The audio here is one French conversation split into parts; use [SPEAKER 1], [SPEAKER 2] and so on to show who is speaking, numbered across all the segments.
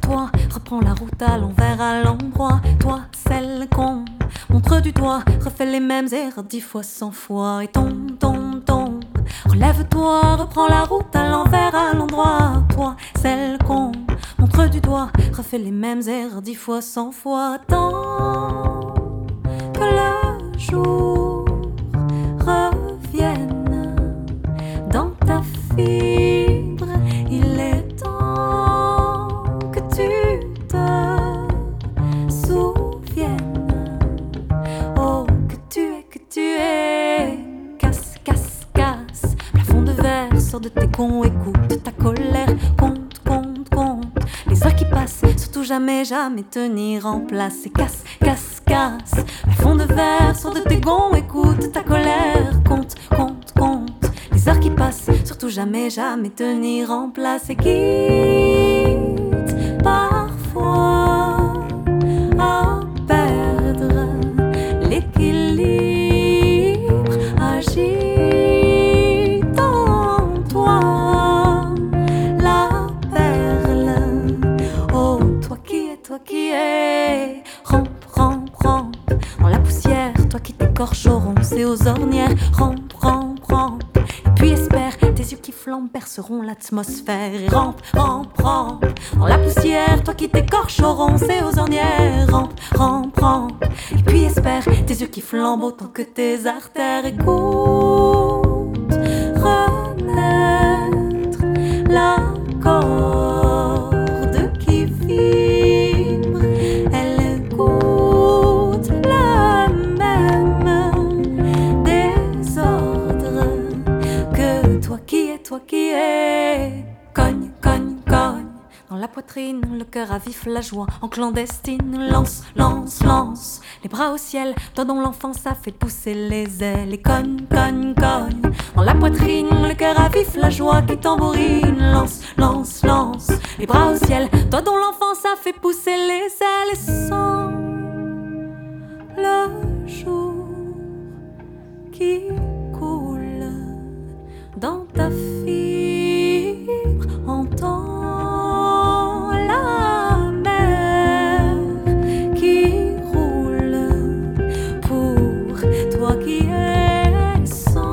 [SPEAKER 1] toi, reprends la route à l'envers, à l'endroit. Toi, celle qu'on montre du doigt, refais les mêmes erreurs 10 fois, 100 fois. Et tombe, tombe, tombe. Relève-toi, reprends la route à l'envers, à l'endroit. Toi, celle qu'on montre du doigt, refais les mêmes erreurs 10 fois, 100 fois. Tant que le jour revienne dans ta fibre, il est temps que tu te souviennes. Oh, que tu es. Casse, casse, casse. Plafond de verre, sors de tes gonds, écoute ta colère. Compte, compte, compte. Les heures qui passent, surtout jamais, jamais tenir en place. Et casse, casse, casse. Plafond de verre, sors de tes gonds, écoute ta colère. Compte, compte, compte. Les heures qui passent, surtout jamais, jamais tenir en place. Et quitte parfois à perdre l'équilibre, agite en toi la perle. Oh, toi qui es, rampe, rampe, rampe dans la poussière, toi qui t'écorches aux ronces et aux ornières, rampe, rampe, rampe. Et puis espère, tes yeux qui flambent perceront l'atmosphère. Et rampe, rampe, rampe dans la poussière, toi qui t'écorches aux ronces et aux ornières, rampe, rampe, rampe. Et puis espère, tes yeux qui flambent autant que tes artères. Écoute renaître la corde qui vibre, elle écoute le même désordre que toi qui es. Cogne, cogne, cogne dans la poitrine, le cœur à vif, la joie en clandestine. Lance, lance, lance les bras au ciel, toi dont l'enfance a fait pousser les ailes. Et cogne, cogne, cogne dans la poitrine, le cœur à vif, la joie qui tambourine. Lance, lance, lance les bras au ciel, toi dont l'enfance a fait pousser les ailes. Et sens le jour qui coule dans ta fibre, entends la mer qui roule pour toi qui es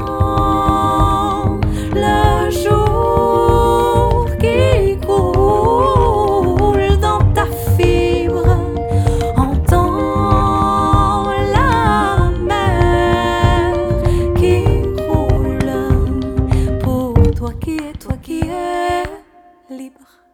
[SPEAKER 1] sans le jour qui coule dans ta fibre, entends la mer qui roule pour toi qui es libre.